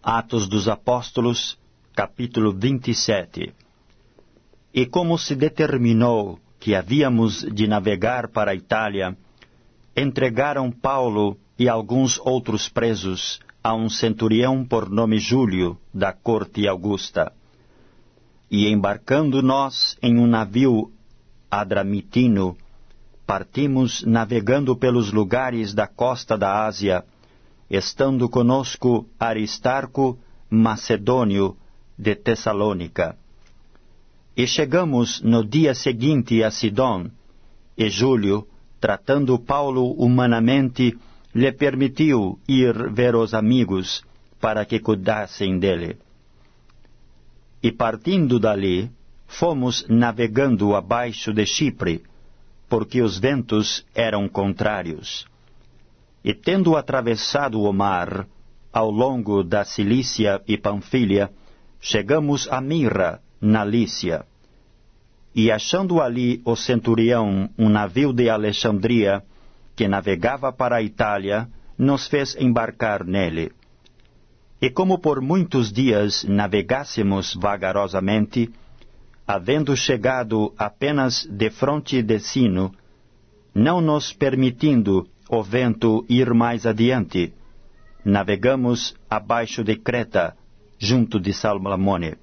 Atos dos Apóstolos, capítulo 27. E como se determinou que havíamos de navegar para a Itália, entregaram Paulo e alguns outros presos a um centurião por nome Júlio, da corte Augusta. E embarcando nós em um navio adramitino, partimos navegando pelos lugares da costa da Ásia, estando conosco Aristarco, macedônio, de Tessalônica. E chegamos no dia seguinte a Sidom, e Júlio, tratando Paulo humanamente, lhe permitiu ir ver os amigos, para que cuidassem dele. E partindo dali, fomos navegando abaixo de Chipre, porque os ventos eram contrários. E tendo atravessado o mar, ao longo da Cilícia e Panfilha, chegamos a Mira, na Lícia. E achando ali o centurião um navio de Alexandria, que navegava para a Itália, nos fez embarcar nele. E como por muitos dias navegássemos vagarosamente, havendo chegado apenas defronte de Sino, não nos permitindo o vento ir mais adiante, navegamos abaixo de Creta, junto de Salmone.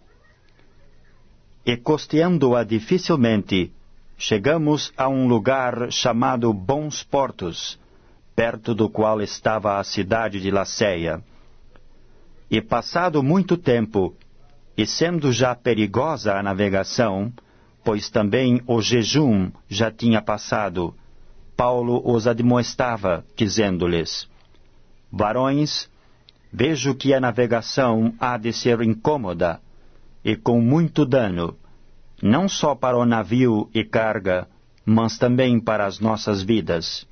E costeando-a dificilmente, chegamos a um lugar chamado Bons Portos, perto do qual estava a cidade de Laceia. E passado muito tempo, e sendo já perigosa a navegação, pois também o jejum já tinha passado, Paulo os admoestava, dizendo-lhes: Varões, vejo que a navegação há de ser incômoda, e com muito dano, não só para o navio e carga, mas também para as nossas vidas.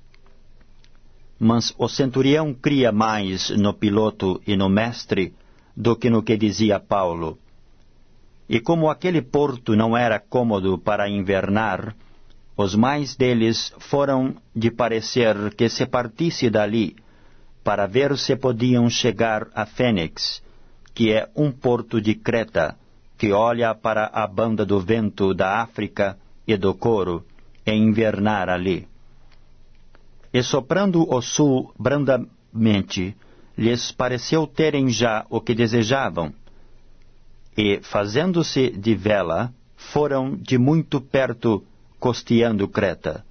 Mas o centurião cria mais no piloto e no mestre do que no que dizia Paulo. E como aquele porto não era cômodo para invernar, os mais deles foram de parecer que se partisse dali, para ver se podiam chegar a Fênix, que é um porto de Creta, que olha para a banda do vento da África e do Coro, e invernar ali. E soprando o sul brandamente, lhes pareceu terem já o que desejavam, e, fazendo-se de vela, foram de muito perto costeando Creta.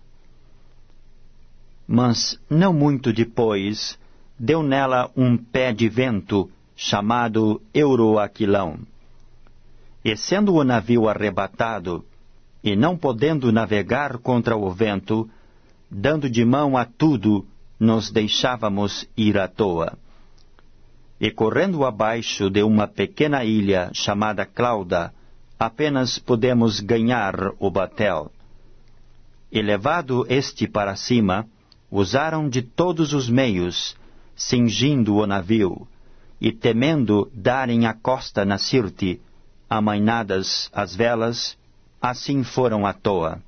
Mas, não muito depois, deu nela um pé de vento, chamado Euroaquilão. E sendo o navio arrebatado, e não podendo navegar contra o vento, dando de mão a tudo, nos deixávamos ir à toa. E correndo abaixo de uma pequena ilha chamada Clauda, apenas pudemos ganhar o batel. E levado este para cima, usaram de todos os meios, cingindo o navio, e temendo darem a costa na Sirte, amainadas as velas, assim foram à toa.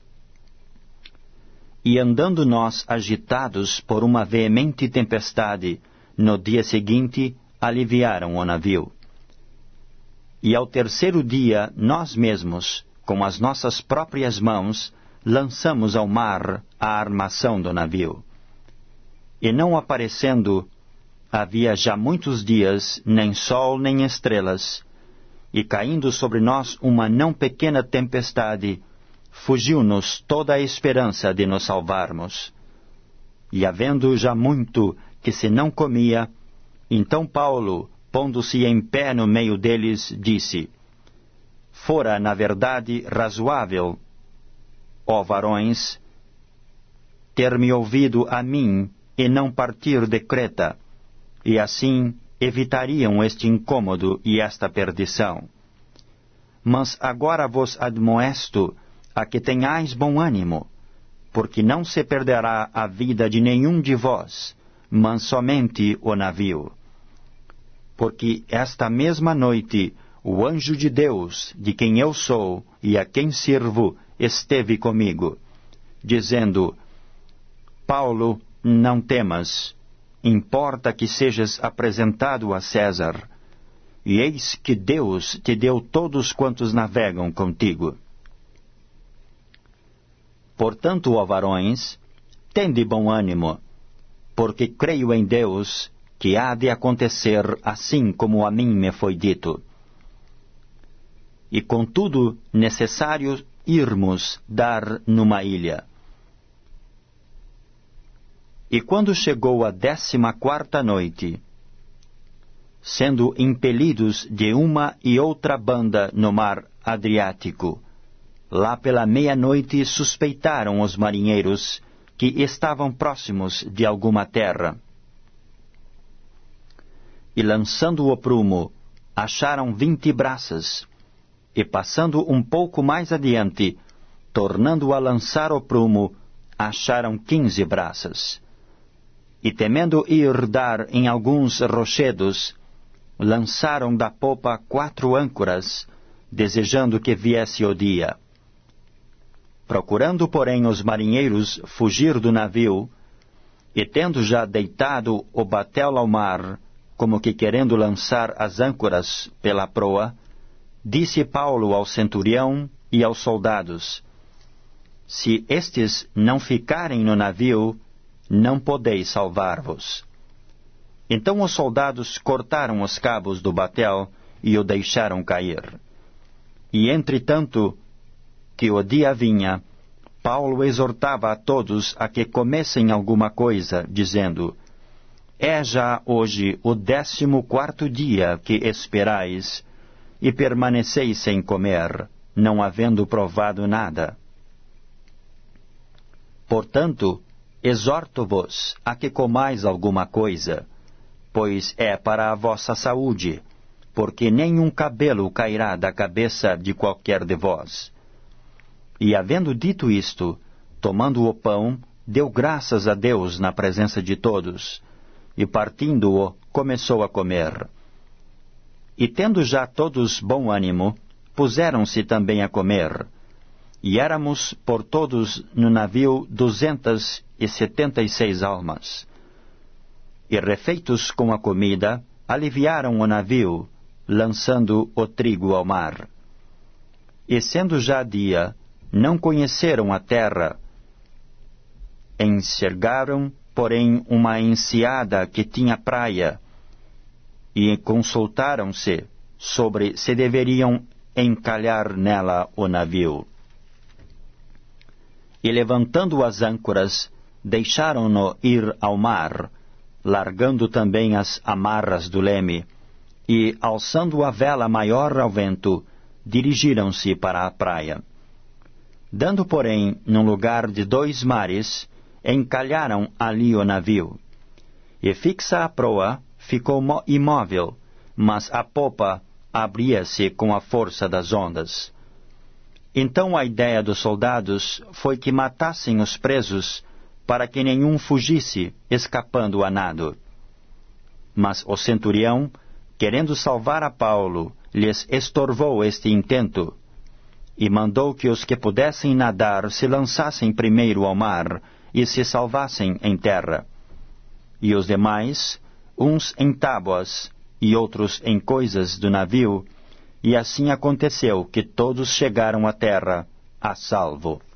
E andando nós agitados por uma veemente tempestade, no dia seguinte aliviaram o navio. E ao terceiro dia, nós mesmos, com as nossas próprias mãos, lançamos ao mar a armação do navio. E não aparecendo, havia já muitos dias, nem sol nem estrelas, e caindo sobre nós uma não pequena tempestade, fugiu-nos toda a esperança de nos salvarmos. E havendo já muito que se não comia, então Paulo, pondo-se em pé no meio deles, disse: Fora, na verdade, razoável, ó varões, ter-me ouvido a mim e não partir de Creta, e assim evitariam este incômodo e esta perdição. Mas agora vos admoesto a que tenhais bom ânimo, porque não se perderá a vida de nenhum de vós, mas somente o navio. Porque esta mesma noite o anjo de Deus, de quem eu sou e a quem sirvo, esteve comigo, dizendo: Paulo, não temas, importa que sejas apresentado a César, e eis que Deus te deu todos quantos navegam contigo. Portanto, ó varões, tende bom ânimo, porque creio em Deus, que há de acontecer assim como a mim me foi dito. E contudo, necessário irmos dar numa ilha. E quando chegou a 14ª noite, sendo impelidos de uma e outra banda no mar Adriático, lá pela meia-noite suspeitaram os marinheiros que estavam próximos de alguma terra. E lançando o prumo, acharam 20 braças, e passando um pouco mais adiante, tornando a lançar o prumo, acharam 15 braças. E temendo ir dar em alguns rochedos, lançaram da popa 4 âncoras, desejando que viesse o dia. Procurando, porém, os marinheiros fugir do navio, e tendo já deitado o batel ao mar, como que querendo lançar as âncoras pela proa, disse Paulo ao centurião e aos soldados: Se estes não ficarem no navio, não podeis salvar-vos. Então os soldados cortaram os cabos do batel e o deixaram cair. E entretanto que o dia vinha, Paulo exortava a todos a que comessem alguma coisa, dizendo: É já hoje o 14º dia que esperais, e permaneceis sem comer, não havendo provado nada. Portanto, exorto-vos a que comais alguma coisa, pois é para a vossa saúde, porque nenhum cabelo cairá da cabeça de qualquer de vós. E havendo dito isto, tomando o pão, deu graças a Deus na presença de todos, e partindo-o, começou a comer. E tendo já todos bom ânimo, puseram-se também a comer. E éramos por todos no navio 276 almas. E refeitos com a comida, aliviaram o navio, lançando o trigo ao mar. E sendo já dia, não conheceram a terra. Enxergaram, porém, uma enseada que tinha praia, e consultaram-se sobre se deveriam encalhar nela o navio. E levantando as âncoras, deixaram-no ir ao mar, largando também as amarras do leme, e, alçando a vela maior ao vento, dirigiram-se para a praia. Dando, porém, num lugar de 2 mares, encalharam ali o navio. E fixa a proa, ficou imóvel, mas a popa abria-se com a força das ondas. Então a ideia dos soldados foi que matassem os presos, para que nenhum fugisse, escapando a nado. Mas o centurião, querendo salvar a Paulo, lhes estorvou este intento, e mandou que os que pudessem nadar se lançassem primeiro ao mar e se salvassem em terra. E os demais, uns em tábuas e outros em coisas do navio, e assim aconteceu que todos chegaram à terra a salvo.